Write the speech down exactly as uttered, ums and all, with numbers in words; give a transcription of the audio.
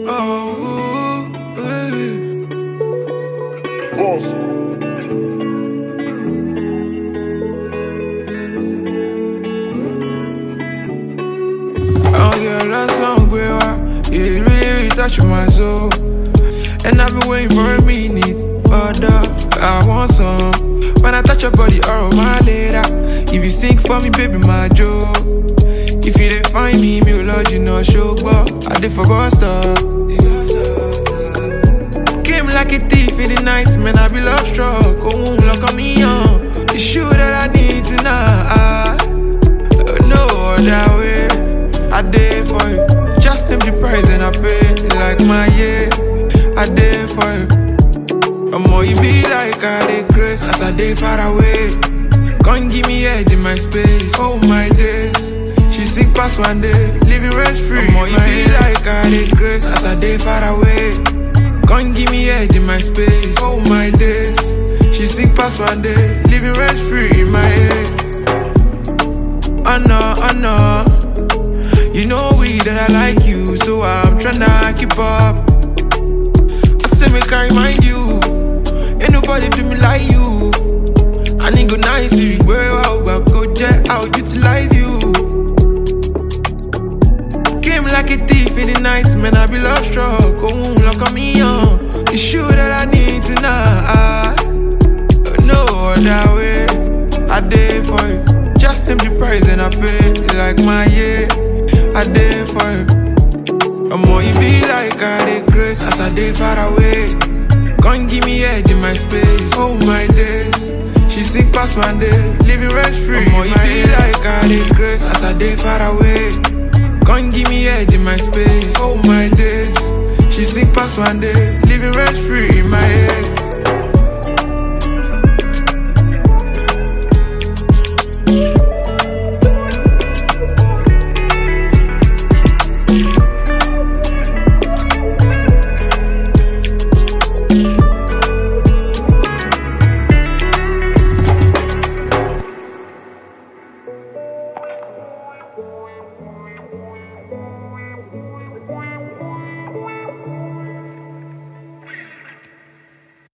Oh, hey. Boss. Oh, girl, that song, girl, yeah, it really, really touching my soul. And I've been waiting for a minute, for that I want some. When I touch your body, oh, my lady. If you sing for me, baby, my joke. If you didn't find me, me, oh, Lord, you know, show, but I did for boss stuff. Came like a thief in the night, man, I be love struck. Oh, look on me, on the shoe that I need tonight. No other way, I did for you. Just name the price and I pay like my yeah. I did for you. I'm more you be like I did grace as I did far away. Can't give me head in my space. Oh my days, she sick past one day, living rest free. I'm more you be like I did grace as I did far away. Can't give me head in my space. Oh my days, she sick past one day, living rest free in my head. Oh no, oh no, you know we that I like you, so I'm tryna keep up. I say me carry mind you, ain't nobody do me like you. I need go nice, if you wear out, but go jet out, utilize you. Came like a thief in the night, man, I be love struck. Oh, look on me, on the shoe that I need tonight. No other way, I did for you. Just name the price and I pay like my yeah. I did for you. I'm more you be like I did grace as I did far away. Can't give me head in my space. Oh my days, she sick past one day, living rest free. I'm more you be like I did grace as I did far away. Can't give me head in my space. Oh my days, she sick past one day, living rest free.